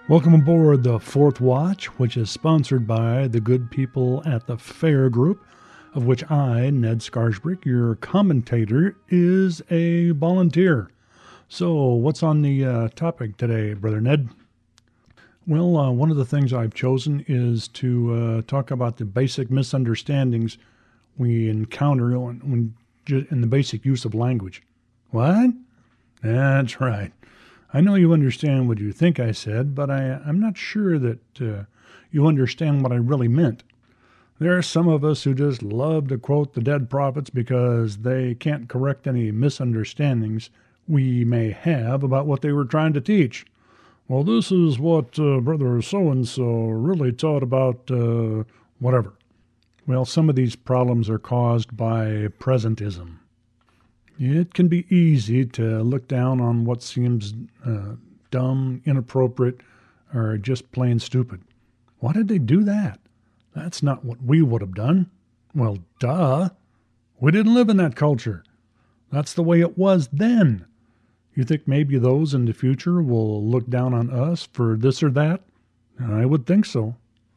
Welcome aboard the Fourth Watch, which is sponsored by the good people at the Fair Group, of which I, Ned Scarsbrick, your commentator, is a volunteer. So, what's on the topic today, Brother Ned? Well, one of the things I've chosen is to talk about the basic misunderstandings we encounter in the basic use of language. What? That's right. I know you understand what you think I said, but I'm not sure that you understand what I really meant. There are some of us who just love to quote the dead prophets because they can't correct any misunderstandings we may have about what they were trying to teach. Well, this is what Brother So-and-so really taught about whatever. Well, some of these problems are caused by presentism. It can be easy to look down on what seems dumb, inappropriate, or just plain stupid. Why did they do that? That's not what we would have done. Well, duh. We didn't live in that culture. That's the way it was then. You think maybe those in the future will look down on us for this or that? I would think so.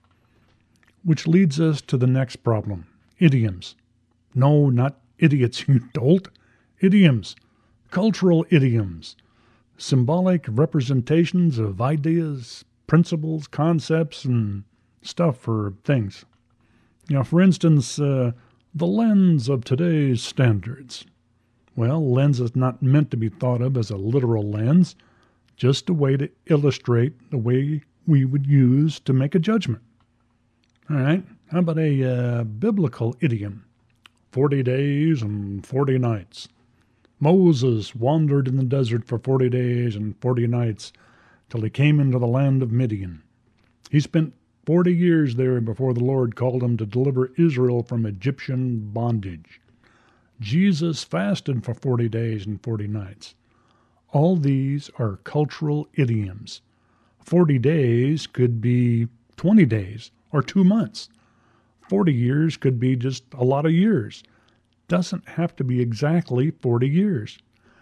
Which leads us to the next problem, idioms. No, not idiots, you dolt. Idioms, cultural idioms, symbolic representations of ideas, principles, concepts, and stuff for things. For instance, the lens of today's standards. Well, lens is not meant to be thought of as a literal lens, just a way to illustrate the way we would use to make a judgment. All right, how about a biblical idiom? 40 days and 40 nights. Moses wandered in the desert for 40 days and 40 nights till he came into the land of Midian. He spent 40 years there before the Lord called him to deliver Israel from Egyptian bondage. Jesus fasted for 40 days and 40 nights. All these are cultural idioms. 40 days could be 20 days or 2 months. 40 years could be just a lot of years. Doesn't have to be exactly 40 years.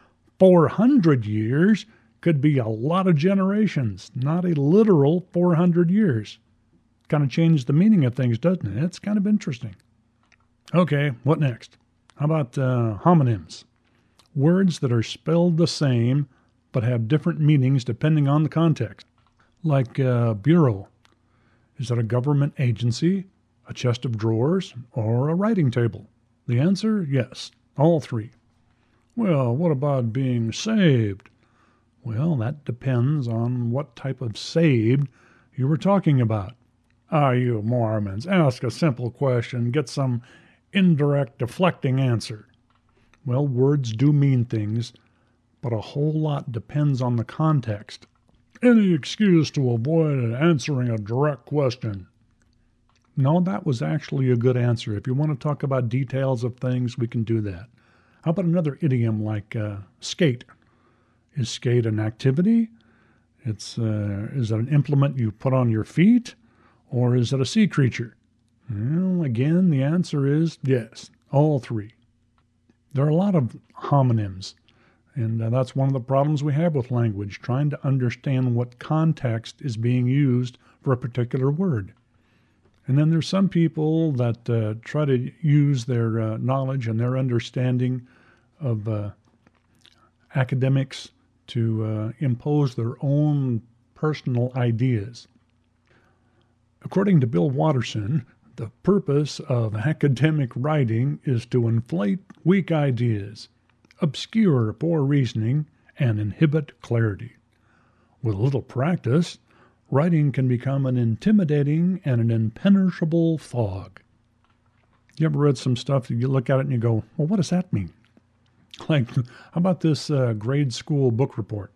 400 years could be a lot of generations, not a literal 400 years. Kind of changed the meaning of things, doesn't it? It's kind of interesting. Okay, what next? How about homonyms? Words that are spelled the same but have different meanings depending on the context. Like bureau. Is that a government agency, a chest of drawers, or a writing table? The answer, yes, all three. Well, what about being saved? Well, that depends on what type of saved you were talking about. You Mormons, ask a simple question, get some indirect, deflecting answer. Well, words do mean things, but a whole lot depends on the context. Any excuse to avoid answering a direct question. No, that was actually a good answer. If you want to talk about details of things, we can do that. How about another idiom like skate? Is skate an activity? Is it an implement you put on your feet? Or is it a sea creature? Well, again, the answer is yes, all three. There are a lot of homonyms, and that's one of the problems we have with language, trying to understand what context is being used for a particular word. And then there's some people that try to use their knowledge and their understanding of academics to impose their own personal ideas. According to Bill Watterson, the purpose of academic writing is to inflate weak ideas, obscure poor reasoning, and inhibit clarity. With a little practice, writing can become an intimidating and an impenetrable fog. You ever read some stuff that you look at it and you go, well, what does that mean? Like, how about this grade school book report?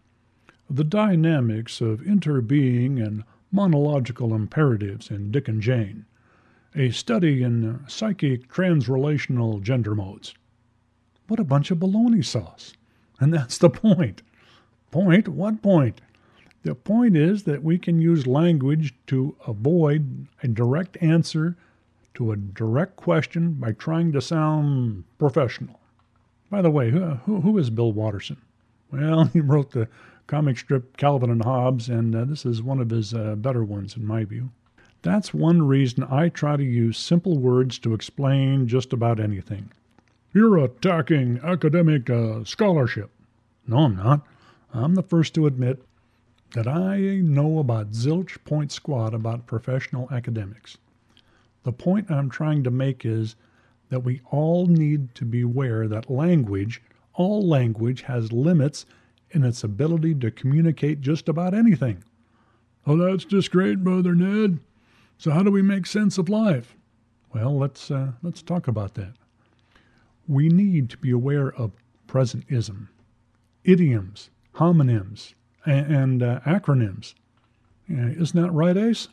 The dynamics of interbeing and monological imperatives in Dick and Jane. A study in psychic transrelational gender modes. What a bunch of baloney sauce. And that's the point. Point? What point? The point is that we can use language to avoid a direct answer to a direct question by trying to sound professional. By the way, who is Bill Watterson? Well, he wrote the comic strip Calvin and Hobbes, and this is one of his better ones in my view. That's one reason I try to use simple words to explain just about anything. You're attacking academic scholarship. No, I'm not. I'm the first to admit that I know about zilch point squat about professional academics. The point I'm trying to make is that we all need to be aware that all language has limits in its ability to communicate just about anything. Oh, that's just great, Brother Ned. So how do we make sense of life? Well, let's talk about that. We need to be aware of presentism, idioms, homonyms, and acronyms. Isn't that right, Ace?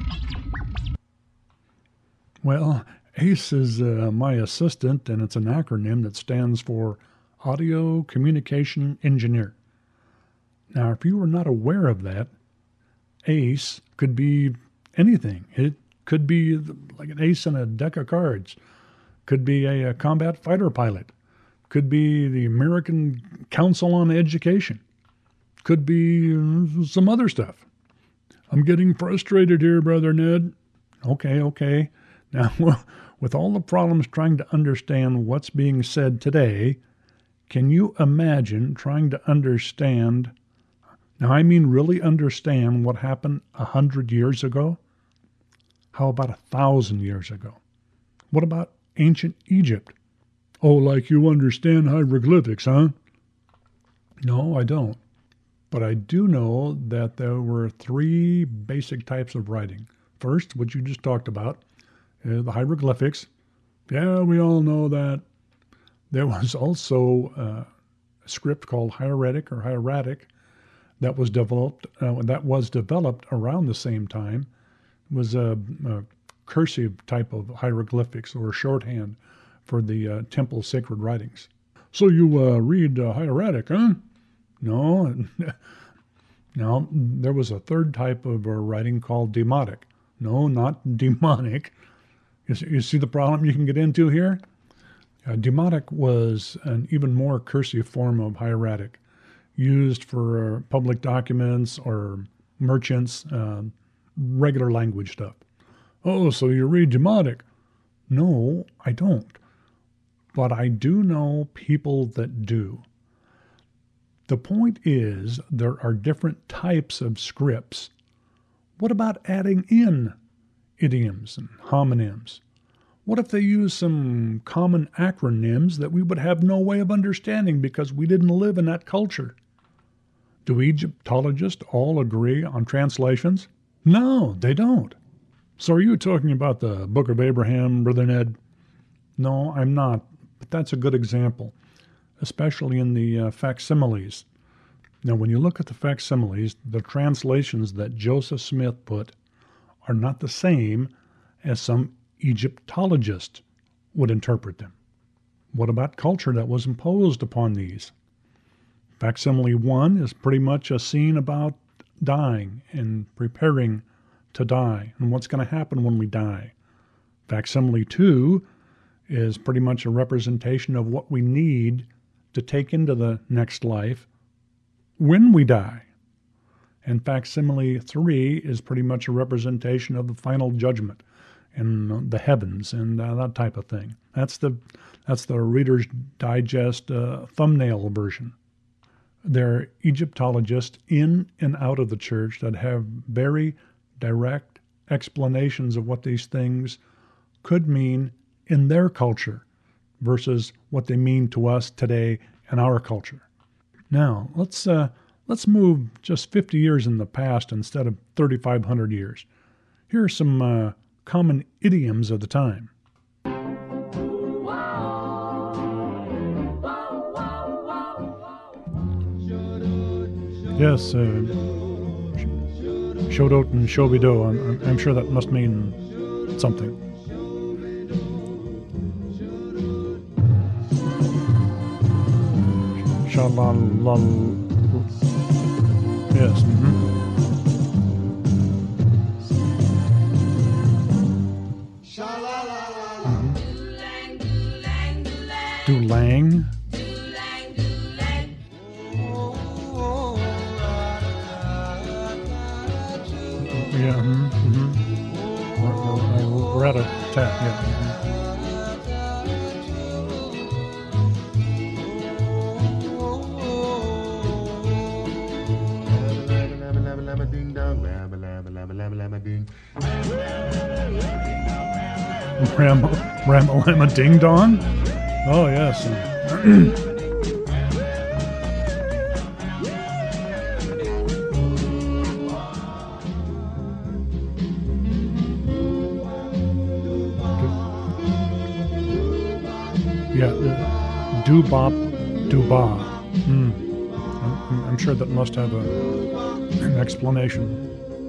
Well, ACE is my assistant, and it's an acronym that stands for Audio Communication Engineer. Now, if you are not aware of that, ACE could be anything. It could be like an ace in a deck of cards. Could be a combat fighter pilot. Could be the American Council on Education. Could be some other stuff. I'm getting frustrated here, Brother Ned. Okay. Now, with all the problems trying to understand what's being said today, can you imagine trying to understand, now I mean really understand what happened 100 years ago? How about 1,000 years ago? What about ancient Egypt? Oh, like you understand hieroglyphics, huh? No, I don't. But I do know that there were 3 basic types of writing. First, what you just talked about, the hieroglyphics. Yeah, we all know that. There was also a script called hieratic or hieratic that was developed around the same time. It was a cursive type of hieroglyphics or shorthand for the temple sacred writings. So you read hieratic, huh? No. Now, there was a third type of writing called demotic. No, not demonic. You see the problem you can get into here? Demotic was an even more cursive form of hieratic, used for public documents or merchants, regular language stuff. Oh, so you read demotic? No, I don't. But I do know people that do. The point is, there are different types of scripts. What about adding in idioms and homonyms? What if they use some common acronyms that we would have no way of understanding because we didn't live in that culture? Do Egyptologists all agree on translations? No, they don't. So are you talking about the Book of Abraham, Brother Ned? No, I'm not, but that's a good example, especially in the facsimiles. Now, when you look at the facsimiles, the translations that Joseph Smith put are not the same as some Egyptologists would interpret them. What about culture that was imposed upon these? Facsimile 1 is pretty much a scene about dying and preparing to die and what's going to happen when we die. Facsimile 2 is pretty much a representation of what we need to take into the next life when we die. And facsimile 3 is pretty much a representation of the final judgment and the heavens and that type of thing. That's the Reader's Digest thumbnail version. There are Egyptologists in and out of the church that have very direct explanations of what these things could mean in their culture versus what they mean to us today in our culture. Now, let's move just 50 years in the past instead of 3,500 years. Here are some common idioms of the time. Yes, Shodot and Shobido. I'm sure that must mean something. Shalal. Yes. Dulang. rat-a-tat, yeah. Ramalama Ding Dong? Oh, yes. Yeah, doo-bop, doo-bah. I'm sure that must have an explanation.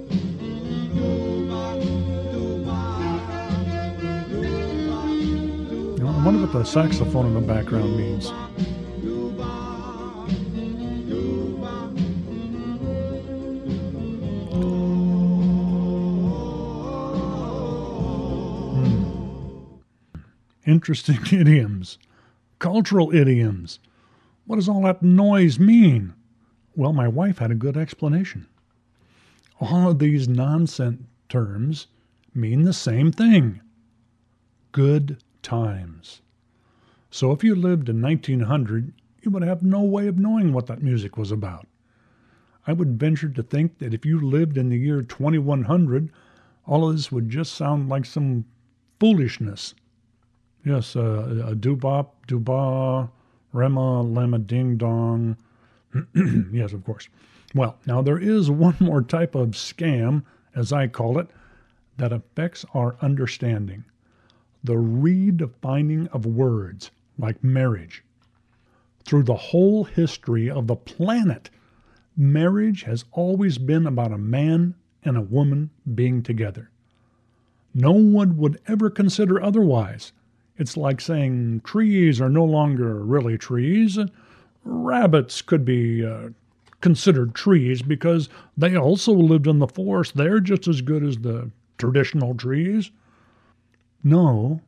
I wonder what the saxophone in the background means. Interesting idioms. Cultural idioms. What does all that noise mean? Well, my wife had a good explanation. All of these nonsense terms mean the same thing. Good times. So if you lived in 1900, you would have no way of knowing what that music was about. I would venture to think that if you lived in the year 2100, all of this would just sound like some foolishness. Yes, a doo-bop, doo-bah, rama, lama, ding-dong. Yes, of course. Well, now there is one more type of scam, as I call it, that affects our understanding. The redefining of words, like marriage. Through the whole history of the planet, marriage has always been about a man and a woman being together. No one would ever consider otherwise. It's like saying trees are no longer really trees. Rabbits could be considered trees because they also lived in the forest. They're just as good as the traditional trees. No.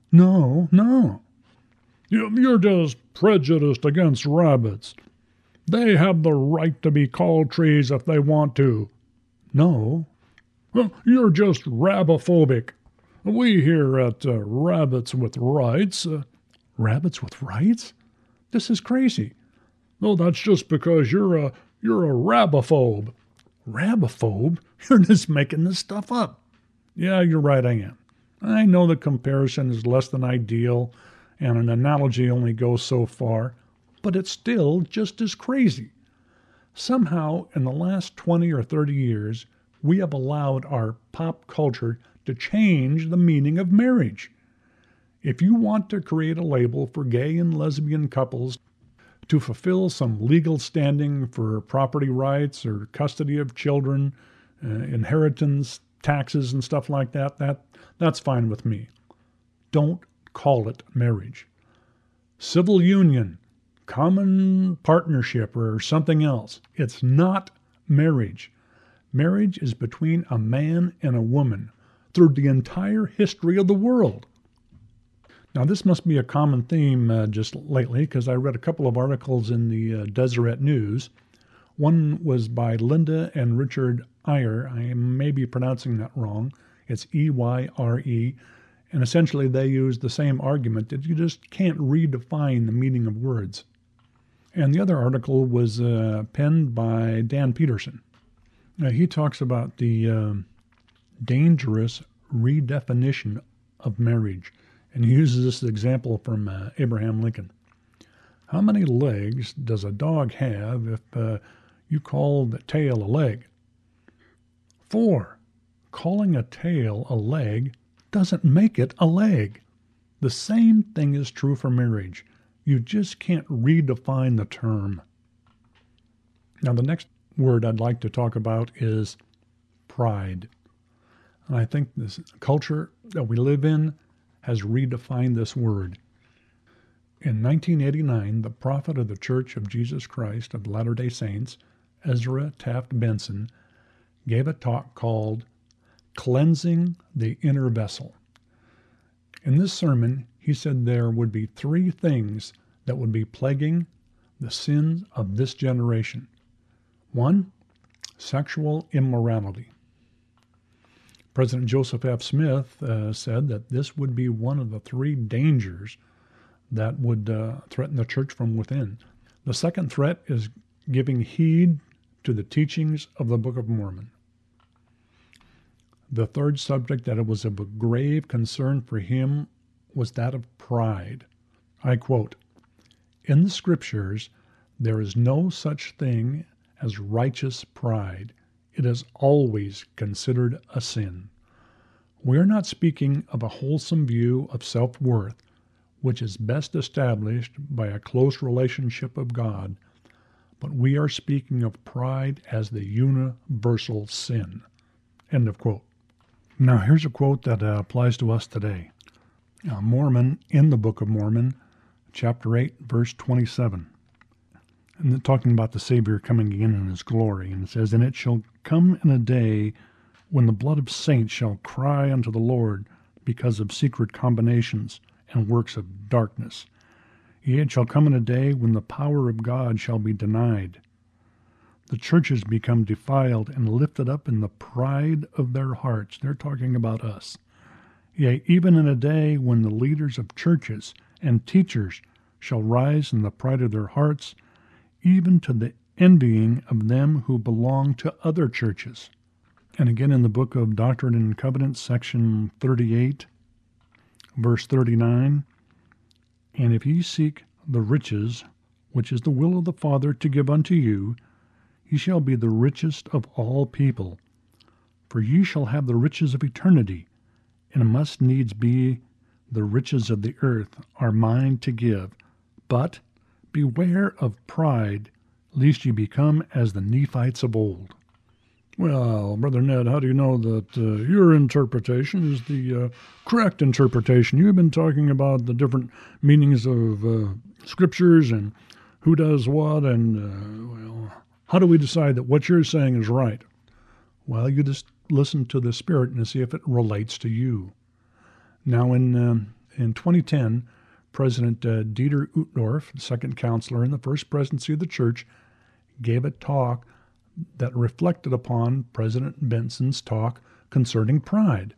You're just prejudiced against rabbits. They have the right to be called trees if they want to. No. You're just rabophobic. We here at Rabbits with Rights... Rabbits with Rights? This is crazy. No, that's just because you're a rabophobe. Rabophobe? You're just making this stuff up. Yeah, you're right, I am. I know the comparison is less than ideal, and an analogy only goes so far, but it's still just as crazy. Somehow, in the last 20 or 30 years, we have allowed our pop culture to change the meaning of marriage. If you want to create a label for gay and lesbian couples to fulfill some legal standing for property rights or custody of children, inheritance, taxes, and stuff like that's fine with me. Don't call it marriage. Civil union, common partnership, or something else. It's not marriage. Marriage is between a man and a woman through the entire history of the world. Now, this must be a common theme just lately, because I read a couple of articles in the Deseret News. One was by Linda and Richard Eyre. I may be pronouncing that wrong. It's E-Y-R-E. And essentially they use the same argument that you just can't redefine the meaning of words. And the other article was penned by Dan Peterson. He talks about the dangerous redefinition of marriage. And he uses this example from Abraham Lincoln. How many legs does a dog have if you call the tail a leg? 4. Calling a tail a leg doesn't make it a leg. The same thing is true for marriage. You just can't redefine the term. Now, the next word I'd like to talk about is pride. And I think this culture that we live in has redefined this word. In 1989, the prophet of the Church of Jesus Christ of Latter-day Saints, Ezra Taft Benson, gave a talk called Cleansing the Inner Vessel. In this sermon, he said there would be 3 things that would be plaguing the sins of this generation. 1, sexual immorality. President Joseph F. Smith said that this would be one of the three dangers that would threaten the church from within. The second threat is giving heed to the teachings of the Book of Mormon. The third subject that it was of a grave concern for him was that of pride. I quote, "In the Scriptures, there is no such thing as righteous pride. It is always considered a sin." We are not speaking of a wholesome view of self-worth, which is best established by a close relationship of God, but we are speaking of pride as the universal sin. End of quote. Now here's a quote that applies to us today. Mormon, in the Book of Mormon, chapter 8, verse 27. And they're talking about the Savior coming again in his glory. And it says, "And it shall come in a day when the blood of saints shall cry unto the Lord because of secret combinations and works of darkness. Yea, it shall come in a day when the power of God shall be denied. The churches become defiled and lifted up in the pride of their hearts." They're talking about us. "Yea, even in a day when the leaders of churches and teachers shall rise in the pride of their hearts, even to the envying of them who belong to other churches." And again in the book of Doctrine and Covenants, section 38, verse 39, "And if ye seek the riches, which is the will of the Father to give unto you, ye shall be the richest of all people. For ye shall have the riches of eternity, and it must needs be the riches of the earth are mine to give. But beware of pride, lest ye become as the Nephites of old." Well, Brother Ned, how do you know that your interpretation is the correct interpretation? You've been talking about the different meanings of scriptures and who does what, and, how do we decide that what you're saying is right? Well, you just listen to the Spirit and see if it relates to you. Now, in 2010, President Dieter Uchtdorf, the second counselor in the First Presidency of the Church, gave a talk that reflected upon President Benson's talk concerning pride.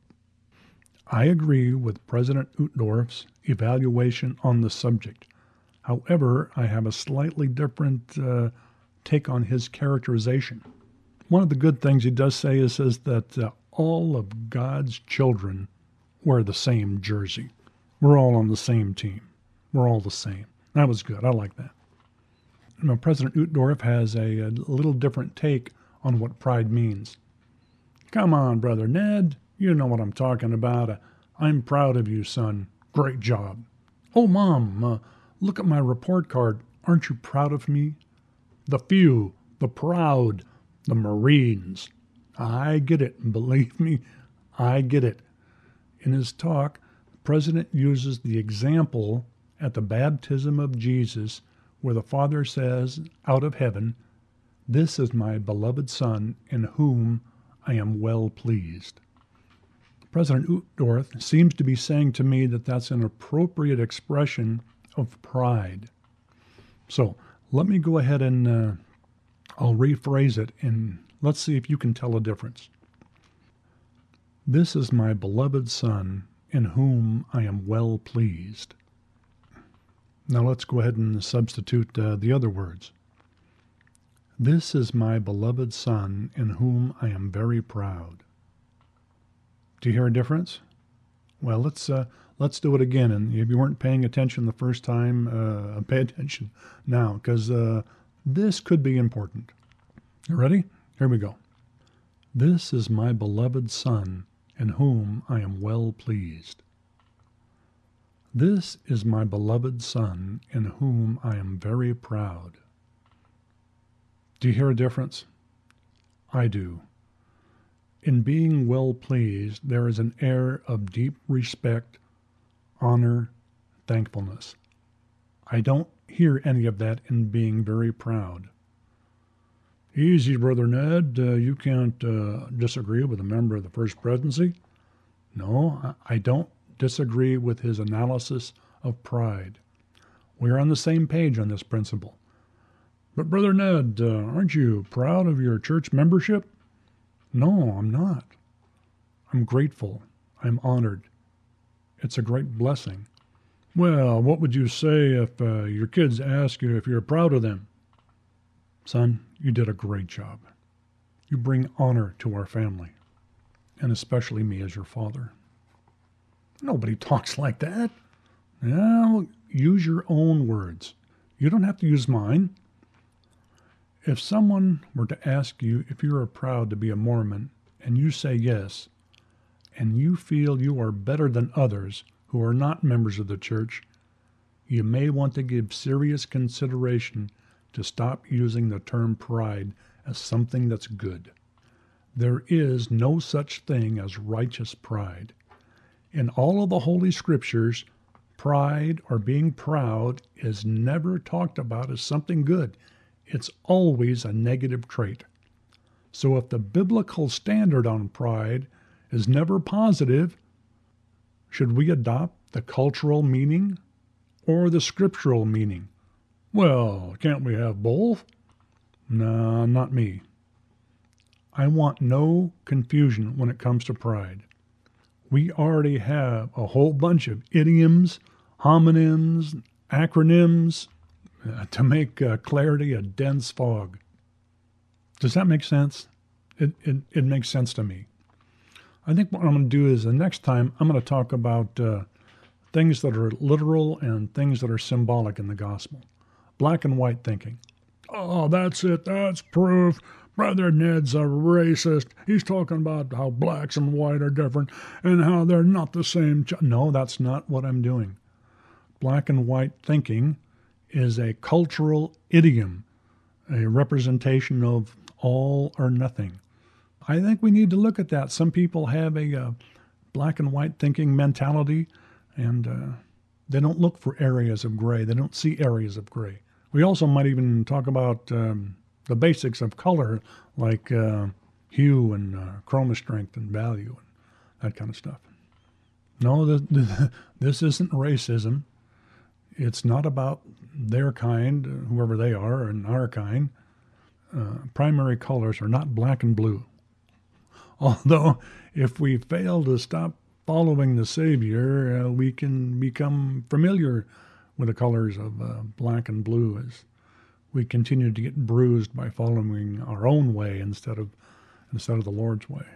I agree with President Uchtdorf's evaluation on the subject. However, I have a slightly different take on his characterization. One of the good things he does say is that all of God's children wear the same jersey. We're all on the same team. We're all the same. That was good. I like that. Now, President Uchtdorf has a little different take on what pride means. "Come on, Brother Ned. You know what I'm talking about. I'm proud of you, son. Great job. Oh, Mom, look at my report card. Aren't you proud of me? The few, the proud, the Marines." I get it. Believe me, I get it. In his talk, the President uses the example at the baptism of Jesus, where the Father says out of heaven, "This is my beloved Son, in whom I am well pleased." President Uchtdorf seems to be saying to me that that's an appropriate expression of pride. So let me go ahead and I'll rephrase it, and let's see if you can tell a difference. "This is my beloved Son, in whom I am well pleased." Now let's go ahead and substitute the other words. "This is my beloved Son, in whom I am very proud." Do you hear a difference? Well, let's do it again. And if you weren't paying attention the first time, pay attention now, because this could be important. You ready? Here we go. "This is my beloved Son, in whom I am well pleased." "This is my beloved Son, in whom I am very proud." Do you hear a difference? I do. In being well pleased, there is an air of deep respect, honor, thankfulness. I don't hear any of that in being very proud. Easy, Brother Ned. You can't disagree with a member of the First Presidency. No, I don't disagree with his analysis of pride. We are on the same page on this principle. But, Brother Ned, aren't you proud of your church membership? No, I'm not. I'm grateful. I'm honored. It's a great blessing. Well, what would you say if your kids ask you if you're proud of them? Son, you did a great job. You bring honor to our family, and especially me as your father. Nobody talks like that. Yeah, well, use your own words. You don't have to use mine. If someone were to ask you if you are proud to be a Mormon, and you say yes, and you feel you are better than others who are not members of the church, you may want to give serious consideration to stop using the term pride as something that's good. There is no such thing as righteous pride. In all of the Holy Scriptures, pride or being proud is never talked about as something good. It's always a negative trait. So if the biblical standard on pride is never positive, should we adopt the cultural meaning or the scriptural meaning? Well, can't we have both? No, not me. I want no confusion when it comes to pride. We already have a whole bunch of idioms, homonyms, acronyms to make clarity a dense fog. Does that make sense? It makes sense to me. I think what I'm going to do is the next time I'm going to talk about things that are literal and things that are symbolic in the gospel. Black and white thinking. Oh, that's it. That's proof. Brother Ned's a racist. He's talking about how blacks and white are different and how they're not the same. No, that's not what I'm doing. Black and white thinking is a cultural idiom, a representation of all or nothing. I think we need to look at that. Some people have a black and white thinking mentality, and they don't look for areas of gray. They don't see areas of gray. We also might even talk about the basics of color, like hue and chroma strength and value and that kind of stuff. No, this isn't racism. It's not about their kind, whoever they are, and our kind. Primary colors are not black and blue. Although, if we fail to stop following the Savior, we can become familiar with the colors of black and blue as we continue to get bruised by following our own way instead of the Lord's way.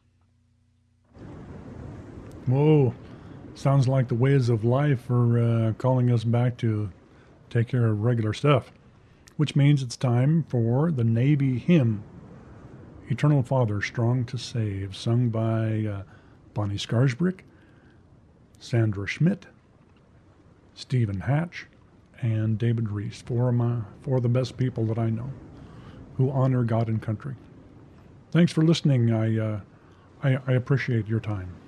Whoa, sounds like the ways of life are calling us back to take care of regular stuff, which means it's time for the Navy hymn, Eternal Father, Strong to Save, sung by Bonnie Scarsbrick, Sandra Schmidt, Stephen Hatch, and David Reese, four of the best people that I know who honor God and country. Thanks for listening. I appreciate your time.